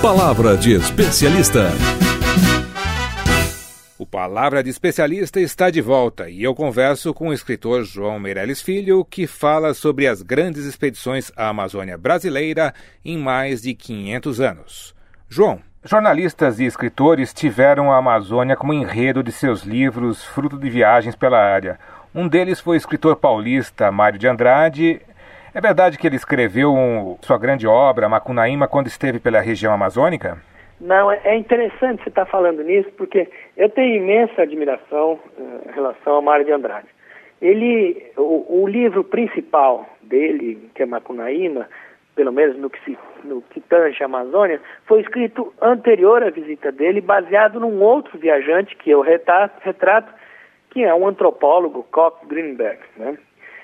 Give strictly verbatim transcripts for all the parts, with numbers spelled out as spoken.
Palavra de Especialista. O Palavra de Especialista está de volta e eu converso com o escritor João Meirelles Filho, que fala sobre as grandes expedições à Amazônia brasileira em mais de quinhentos anos. João, jornalistas e escritores tiveram a Amazônia como enredo de seus livros, fruto de viagens pela área. Um deles foi o escritor paulista Mário de Andrade. É verdade que ele escreveu um, sua grande obra, Macunaíma, quando esteve pela região amazônica? Não, é interessante você estar falando nisso, porque eu tenho imensa admiração uh, em relação ao Mário de Andrade. Ele, o, o livro principal dele, que é Macunaíma, pelo menos no que, se, no que tange a Amazônia, foi escrito anterior à visita dele, baseado num outro viajante que eu retrato, retrato que é um antropólogo, Koch Greenberg, né?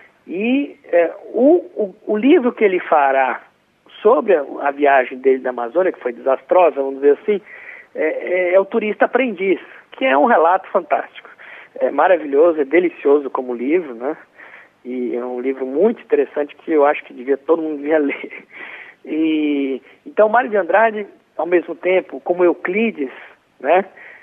E é, o, o, o livro que ele fará sobre a, a viagem dele da Amazônia, que foi desastrosa, vamos dizer assim, é, é, é o Turista Aprendiz, que é um relato fantástico. É maravilhoso, é delicioso como livro, né? E é um livro muito interessante que eu acho que devia, todo mundo devia ler. E, então, Mário de Andrade, ao mesmo tempo, como Euclides, né?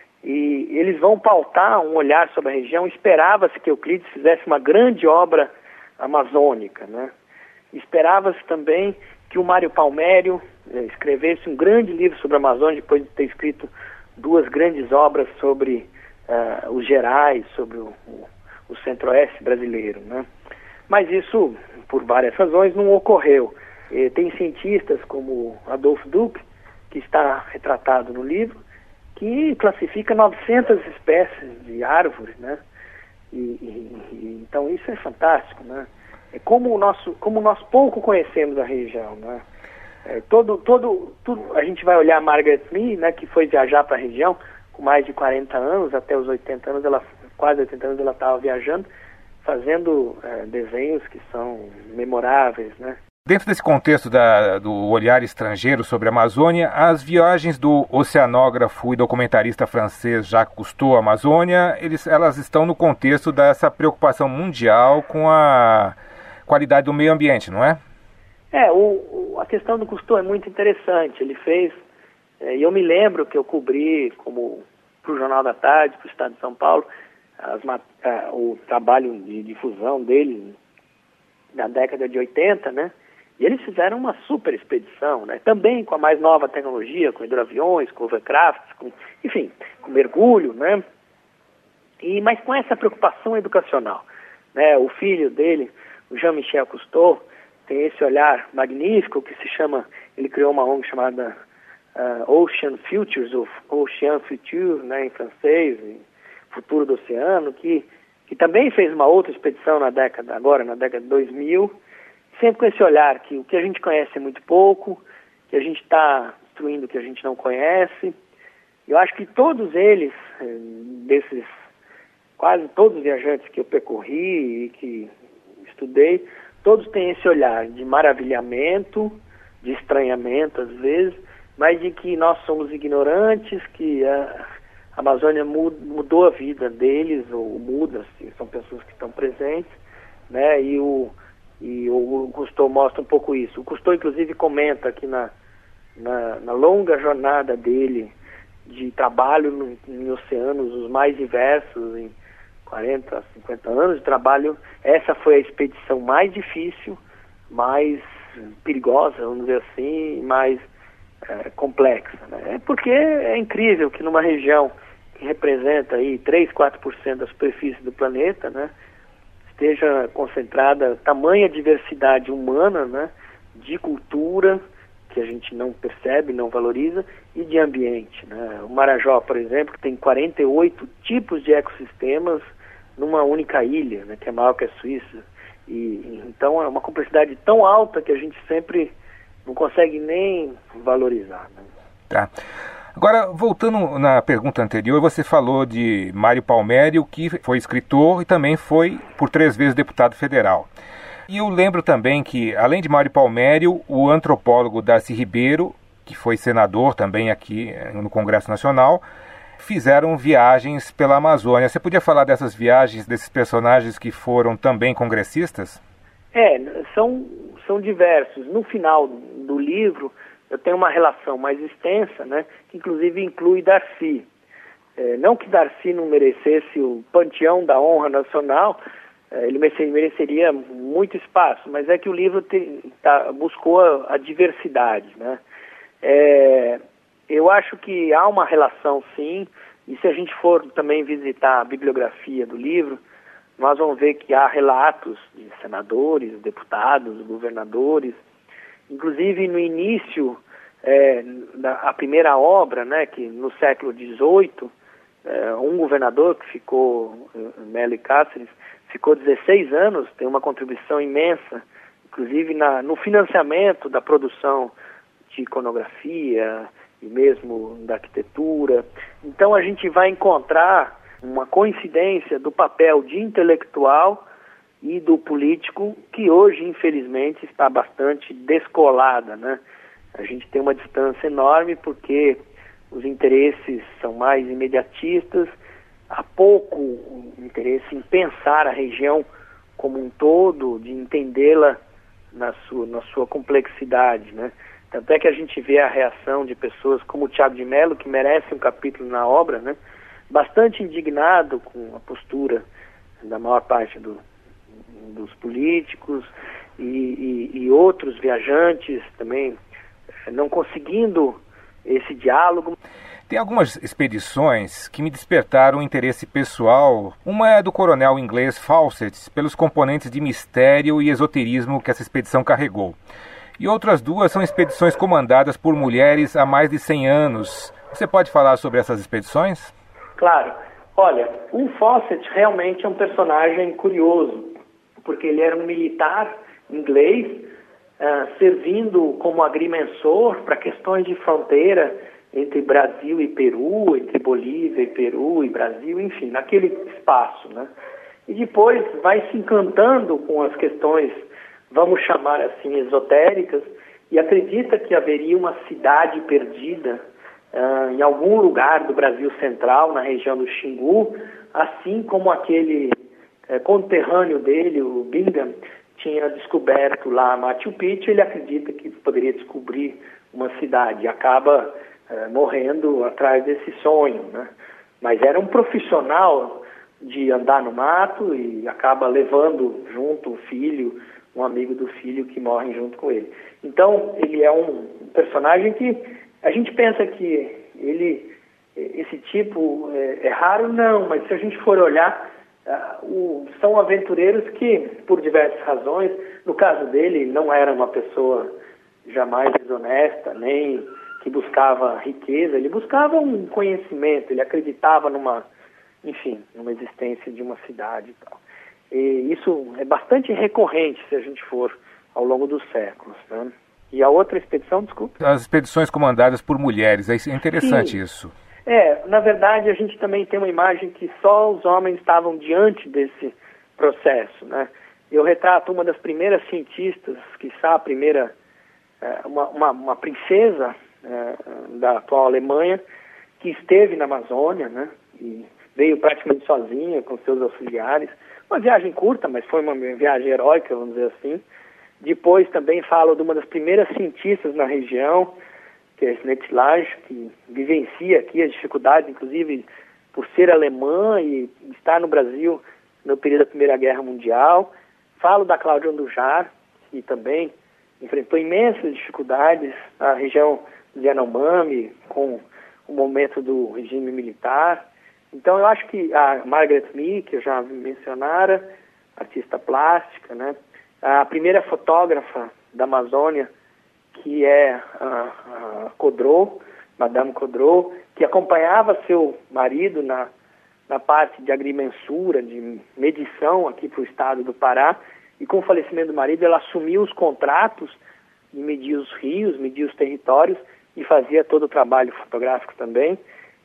E eles vão pautar um olhar sobre a região. Esperava-se que Euclides fizesse uma grande obra amazônica, né? Esperava-se também que o Mário Palmério eh, escrevesse um grande livro sobre a Amazônia, depois de ter escrito duas grandes obras sobre uh, os Gerais, sobre o, o, o Centro-Oeste brasileiro, né? Mas isso, por várias razões, não ocorreu. Eh, tem cientistas como Adolfo Duck, que está retratado no livro, que classifica novecentas espécies de árvores, né? E, e, e, então isso é fantástico, né? É como o nosso, como nós pouco conhecemos a região, né? É, todo, todo, tudo, a gente vai olhar a Margaret Mee, né, que foi viajar para a região com mais de quarenta anos, até os oitenta anos, ela, quase oitenta anos ela estava viajando, fazendo é, desenhos que são memoráveis, né? Dentro desse contexto da, do olhar estrangeiro sobre a Amazônia, as viagens do oceanógrafo e documentarista francês Jacques Cousteau à Amazônia, eles, elas estão no contexto dessa preocupação mundial com a qualidade do meio ambiente, não é? É, o, o, a questão do Cousteau é muito interessante. Ele fez, é, e eu me lembro que eu cobri, como para o Jornal da Tarde, para o Estado de São Paulo, as, a, o trabalho de difusão dele na década de oitenta, né? E eles fizeram uma super expedição, né? Também com a mais nova tecnologia, com hidroaviões, com hovercrafts, com, enfim, com mergulho, né? E, mas com essa preocupação educacional, né? O filho dele, o Jean-Michel Cousteau, tem esse olhar magnífico que se chama, ele criou uma O N G chamada uh, Ocean Futures, ou Ocean Future, né, em francês, Futuro do Oceano, que, que também fez uma outra expedição na década, agora na década de dois mil, sempre com esse olhar que o que a gente conhece é muito pouco, que a gente está destruindo o que a gente não conhece. Eu acho que todos eles, desses, quase todos os viajantes que eu percorri e que estudei, todos têm esse olhar de maravilhamento, de estranhamento às vezes, mas de que nós somos ignorantes, que a Amazônia mudou a vida deles, ou muda, são pessoas que estão presentes, né? E o E o Cousteau mostra um pouco isso. O Cousteau, inclusive, comenta que na, na, na longa jornada dele de trabalho no, em oceanos os mais diversos, em quarenta, cinquenta anos de trabalho, essa foi a expedição mais difícil, mais perigosa, vamos dizer assim, mais é, complexa, né? É porque é incrível que numa região que representa aí três, quatro por cento da superfície do planeta, né, esteja concentrada tamanha diversidade humana, né, de cultura, que a gente não percebe, não valoriza, e de ambiente, né? O Marajó, por exemplo, tem quarenta e oito tipos de ecossistemas numa única ilha, né, que é maior que a Suíça. E, então é uma complexidade tão alta que a gente sempre não consegue nem valorizar, né? Tá. Agora, voltando na pergunta anterior, você falou de Mário Palmério, que foi escritor e também foi, por três vezes, deputado federal. E eu lembro também que, além de Mário Palmério, o antropólogo Darcy Ribeiro, que foi senador também aqui no Congresso Nacional, fizeram viagens pela Amazônia. Você podia falar dessas viagens, desses personagens que foram também congressistas? É, são, são diversos. No final do livro, eu tenho uma relação mais extensa, né, que inclusive inclui Darcy. É, não que Darcy não merecesse o panteão da honra nacional, é, ele mereceria muito espaço, mas é que o livro te, tá, buscou a, a diversidade, né? É, eu acho que há uma relação, sim, e se a gente for também visitar a bibliografia do livro, nós vamos ver que há relatos de senadores, deputados, governadores, inclusive no início, é, da a primeira obra, né, que no século dezoito, é, um governador que ficou, Melo e Cáceres, ficou dezesseis anos, tem uma contribuição imensa, inclusive na, no financiamento da produção de iconografia e mesmo da arquitetura. Então a gente vai encontrar uma coincidência do papel de intelectual e do político que hoje, infelizmente, está bastante descolada, né? A gente tem uma distância enorme porque os interesses são mais imediatistas, há pouco interesse em pensar a região como um todo, de entendê-la na sua, na sua complexidade, né? Tanto é que a gente vê a reação de pessoas como o Thiago de Mello, que merece um capítulo na obra, né? Bastante indignado com a postura da maior parte do, dos políticos e, e, e outros viajantes também não conseguindo esse diálogo. Tem algumas expedições que me despertaram interesse pessoal. Uma é do coronel inglês Fawcett, pelos componentes de mistério e esoterismo que essa expedição carregou. E outras duas são expedições comandadas por mulheres há mais de cem anos. Você pode falar sobre essas expedições? Claro. Olha, o Fawcett realmente é um personagem curioso, porque ele era um militar inglês, uh, servindo como agrimensor para questões de fronteira entre Brasil e Peru, entre Bolívia e Peru e Brasil, enfim, naquele espaço, né? E depois vai se encantando com as questões, vamos chamar assim, esotéricas, e acredita que haveria uma cidade perdida uh, em algum lugar do Brasil Central, na região do Xingu, assim como aquele uh, conterrâneo dele, o Bingham, tinha descoberto lá Machu Picchu. Ele acredita que poderia descobrir uma cidade, e acaba uh, morrendo atrás desse sonho, né? Mas era um profissional de andar no mato e acaba levando junto o filho, um amigo do filho que morre junto com ele. Então, ele é um personagem que a gente pensa que ele, esse tipo é, é raro, não, mas se a gente for olhar, uh, o, são aventureiros que, por diversas razões, no caso dele, não era uma pessoa jamais desonesta, nem que buscava riqueza, ele buscava um conhecimento, ele acreditava numa, enfim, numa existência de uma cidade e tal. E isso é bastante recorrente se a gente for ao longo dos séculos, né? E a outra expedição, desculpa? As expedições comandadas por mulheres, é interessante. Sim. Isso. É, na verdade a gente também tem uma imagem que só os homens estavam diante desse processo, né? Eu retrato uma das primeiras cientistas, quiçá a primeira, uma, uma, uma princesa é, da atual Alemanha, que esteve na Amazônia, né? E veio praticamente sozinha com seus auxiliares. Uma viagem curta, mas foi uma viagem heróica, vamos dizer assim. Depois também falo de uma das primeiras cientistas na região, que é a Jeanette Lage, que vivencia aqui as dificuldades, inclusive por ser alemã e estar no Brasil no período da Primeira Guerra Mundial. Falo da Cláudia Andujar, que também enfrentou imensas dificuldades na região de Yanomami, com o momento do regime militar. Então, eu acho que a Margaret Mee, que eu já mencionara, artista plástica, né? A primeira fotógrafa da Amazônia, que é a, a Codreau, Madame Codreau, que acompanhava seu marido na, na parte de agrimensura, de medição aqui para o estado do Pará, e com o falecimento do marido, ela assumiu os contratos e media os rios, media os territórios e fazia todo o trabalho fotográfico também.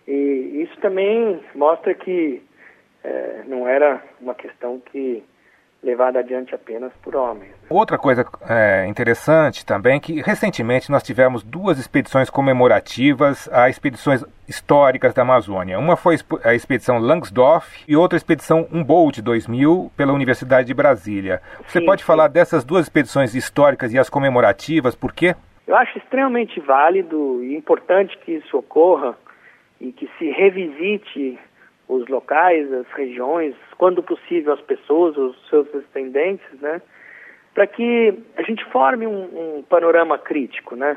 E isso também mostra que é, não era uma questão que levada adiante apenas por homens. Outra coisa é, interessante também é que recentemente nós tivemos duas expedições comemorativas a expedições históricas da Amazônia. Uma foi a expedição Langsdorff e outra a expedição Humboldt dois mil pela Universidade de Brasília. Você sim, pode sim. falar dessas duas expedições históricas e as comemorativas, por quê? Eu acho extremamente válido e importante que isso ocorra e que se revisite os locais, as regiões, quando possível as pessoas, os seus descendentes, né, para que a gente forme um, um panorama crítico, né.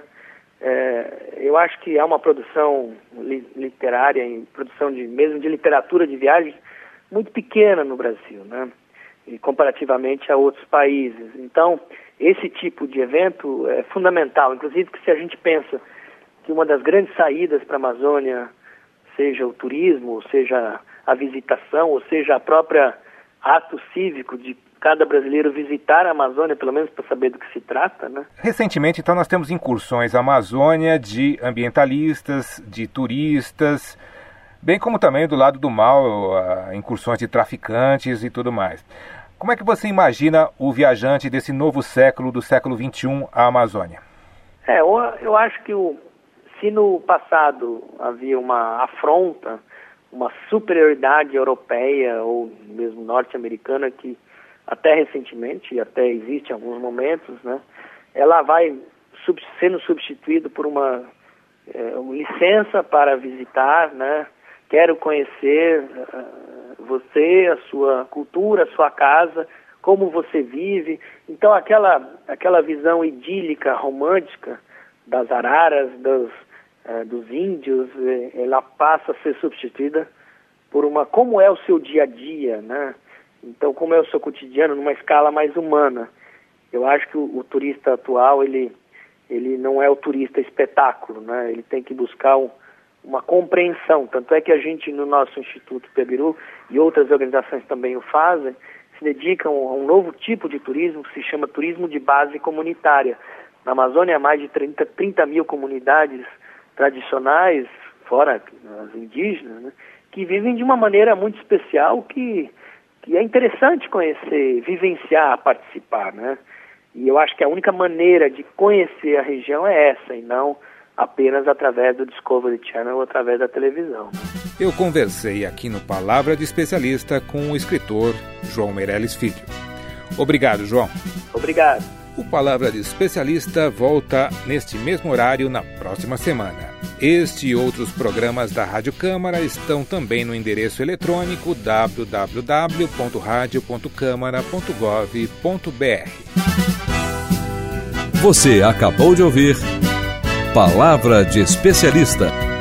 É, eu acho que há uma produção li, literária, em produção de mesmo de literatura de viagens muito pequena no Brasil, né, e comparativamente a outros países. Então, esse tipo de evento é fundamental, inclusive que se a gente pensa que uma das grandes saídas para a Amazônia seja o turismo, seja a visitação, ou seja, a própria ato cívico de cada brasileiro visitar a Amazônia, pelo menos para saber do que se trata, né? Recentemente, então, nós temos incursões à Amazônia de ambientalistas, de turistas, bem como também do lado do mal, incursões de traficantes e tudo mais. Como é que você imagina o viajante desse novo século, do século vinte e um, à Amazônia? É, eu, eu acho que o Se no passado havia uma afronta, uma superioridade europeia ou mesmo norte-americana que até recentemente, e até existe em alguns momentos, né, ela vai sub, sendo substituída por uma, é, uma licença para visitar, né, quero conhecer uh, você, a sua cultura, a sua casa, como você vive. Então aquela, aquela visão idílica, romântica das araras, dos Uh, dos índios, ela passa a ser substituída por uma, como é o seu dia a dia, né? Então, como é o seu cotidiano numa escala mais humana. Eu acho que o, o turista atual, ele, ele não é o turista espetáculo, né? Ele tem que buscar um, uma compreensão, tanto é que a gente no nosso Instituto Pebiru e outras organizações também o fazem, se dedicam a um novo tipo de turismo que se chama turismo de base comunitária. Na Amazônia há mais de trinta, trinta mil comunidades tradicionais, fora as indígenas, né, que vivem de uma maneira muito especial que, que é interessante conhecer, vivenciar, participar, né? E eu acho que a única maneira de conhecer a região é essa, e não apenas através do Discovery Channel ou através da televisão. Eu conversei aqui no Palavra de Especialista com o escritor João Meirelles Filho. Obrigado, João. Obrigado. O Palavra de Especialista volta neste mesmo horário na próxima semana. Este e outros programas da Rádio Câmara estão também no endereço eletrônico w w w ponto radio ponto câmara ponto gov ponto b r. Você acabou de ouvir Palavra de Especialista.